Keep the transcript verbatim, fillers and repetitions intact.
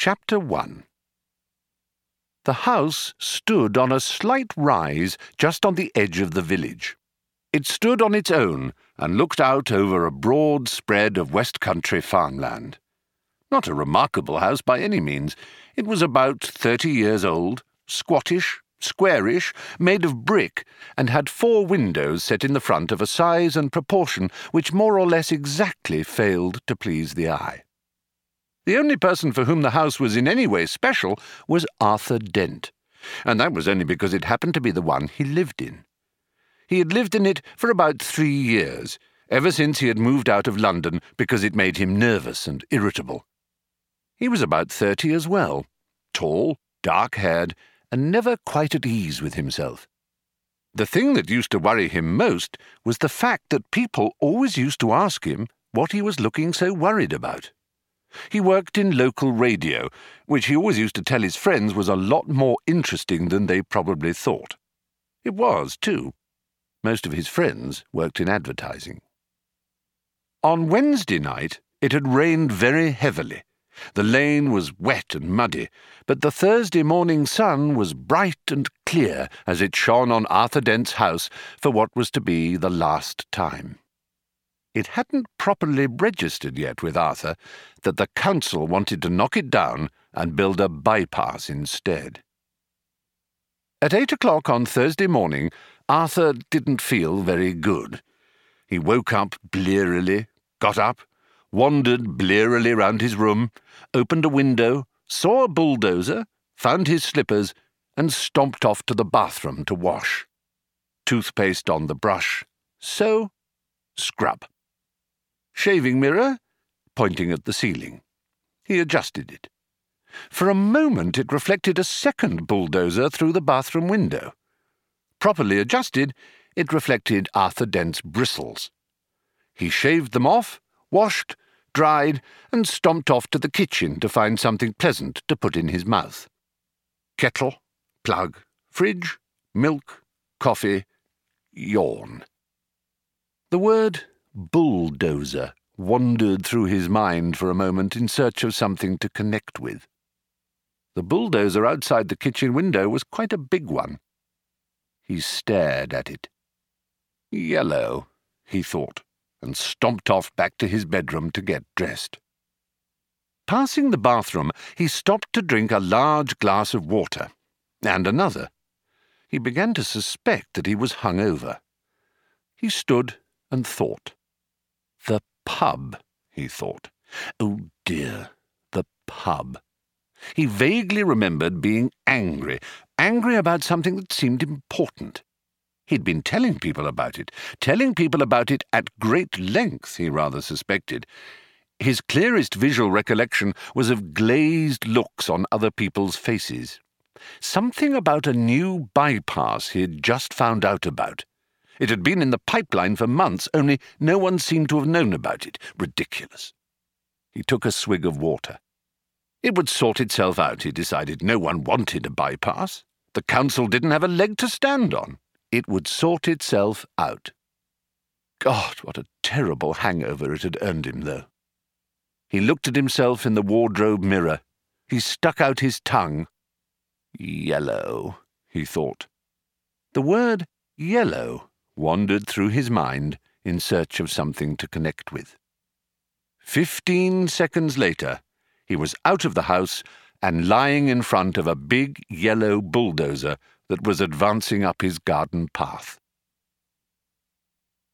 Chapter one. The house stood on a slight rise just on the edge of the village. It stood on its own and looked out over a broad spread of West Country farmland. Not a remarkable house by any means. It was about thirty years old, squattish, squarish, made of brick, and had four windows set in the front of a size and proportion which more or less exactly failed to please the eye. The only person for whom the house was in any way special was Arthur Dent, and that was only because it happened to be the one he lived in. He had lived in it for about three years, ever since he had moved out of London because it made him nervous and irritable. He was about thirty as well, tall, dark-haired, and never quite at ease with himself. The thing that used to worry him most was the fact that people always used to ask him what he was looking so worried about. He worked in local radio, which he always used to tell his friends was a lot more interesting than they probably thought. It was, too. Most of his friends worked in advertising. On Wednesday night, it had rained very heavily. The lane was wet and muddy, but the Thursday morning sun was bright and clear as it shone on Arthur Dent's house for what was to be the last time. It hadn't properly registered yet with Arthur that the council wanted to knock it down and build a bypass instead. At eight o'clock on Thursday morning, Arthur didn't feel very good. He woke up blearily, got up, wandered blearily round his room, opened a window, saw a bulldozer, found his slippers, and stomped off to the bathroom to wash. Toothpaste on the brush, so scrub. Shaving mirror, pointing at the ceiling. He adjusted it. For a moment it reflected a second bulldozer through the bathroom window. Properly adjusted, it reflected Arthur Dent's bristles. He shaved them off, washed, dried, and stomped off to the kitchen to find something pleasant to put in his mouth. Kettle, plug, fridge, milk, coffee, yawn. The word bulldozer wandered through his mind for a moment in search of something to connect with. The bulldozer outside the kitchen window was quite a big one. He stared at it. Yellow, he thought, and stomped off back to his bedroom to get dressed. Passing the bathroom, he stopped to drink a large glass of water, and another. He began to suspect that he was hungover. He stood and thought. The pub, he thought. Oh dear, the pub. He vaguely remembered being angry, angry about something that seemed important. He'd been telling people about it, telling people about it at great length, he rather suspected. His clearest visual recollection was of glazed looks on other people's faces. Something about a new bypass he'd just found out about. It had been in the pipeline for months, only no one seemed to have known about it. Ridiculous. He took a swig of water. It would sort itself out, he decided. No one wanted a bypass. The council didn't have a leg to stand on. It would sort itself out. God, what a terrible hangover it had earned him, though. He looked at himself in the wardrobe mirror. He stuck out his tongue. Yellow, he thought. The word yellow wandered through his mind in search of something to connect with. Fifteen seconds later, he was out of the house and lying in front of a big yellow bulldozer that was advancing up his garden path.